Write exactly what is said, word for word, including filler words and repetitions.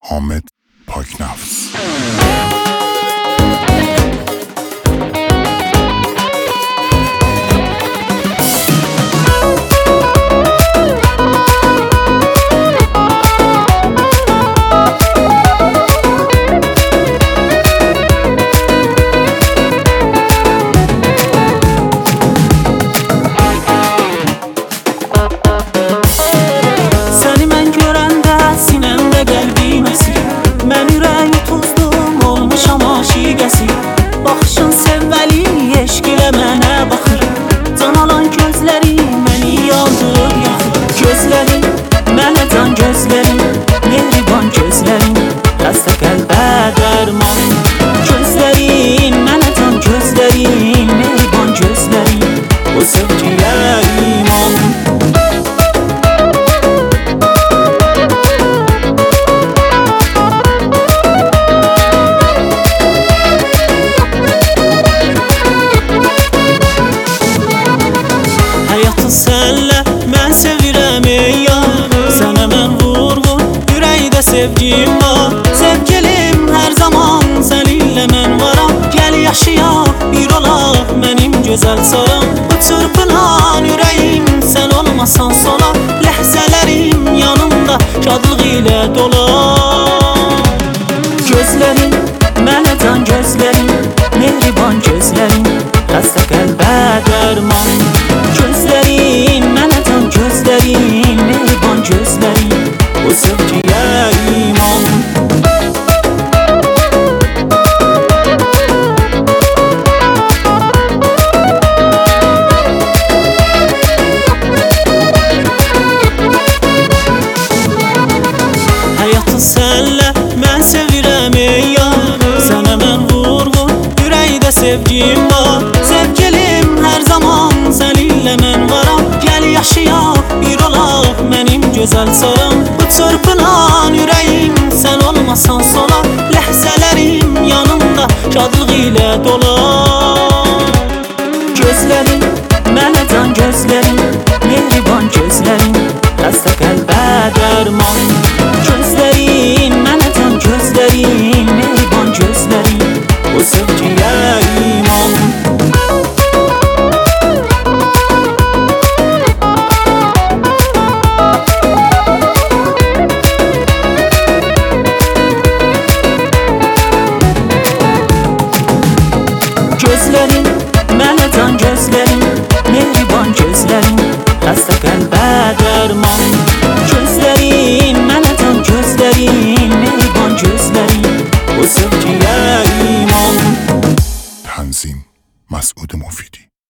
حامد پاکنفس. Baxışın sevməli, eşq ilə mənə baxır. Can alan gözləri məni yandırıb yaxır. Gözlərin, mənə can gözlərin, mehriban gözlərin, xəstə qəlbə dərman. Gözlərin, mənə can gözlərin, mehriban gözlərin, bu sevgiyə iman. Sənlə mən sevirəm ey yar, sənə mən vurğun ürəkdə sevgim var. Sevgilim hər zaman səninlə mən varam. Gəl yaşayaq, bir olaq mənim gözəl saram. Bu çırpınan ürəyim sən olmasan solar. Ləhzələrim yanımda şadlıq ilə dolar. Gözlərin, mənə can gözlərin, mehriban gözlərin, xəstə qəlbə dərman. Gözlərin, mənə can gözlərin, mehriban gözlərin, bu sevgiyə iman. Həyatı sənlə mən sevirəm ey yar, sənə mən vurğun ürəkdə sevgim var. Sevgilim hər zaman səninlə mən varam. Gəl yaşayaq, bir olaq mənim gözəl saram. Bu çırpınan ürəyim sən olmasan solar. Ləhzələrim yanımda şadlıq ilə dolar. Gözlərin, mənə can gözlərin, mehriban gözlərin, xəstə qəlbə dərman. Gözlərin, mənə can gözlərin, mehriban gözlərin, bu sevgiyə iman. Gözlərin, mənə can gözlərin, mehriban gözlərin, xəstə qəlbə dərman. Gözlərin, mənə can gözlərin, mehriban gözlərin, bu sevgiyə iman. تنظیم مسعود مفیدی.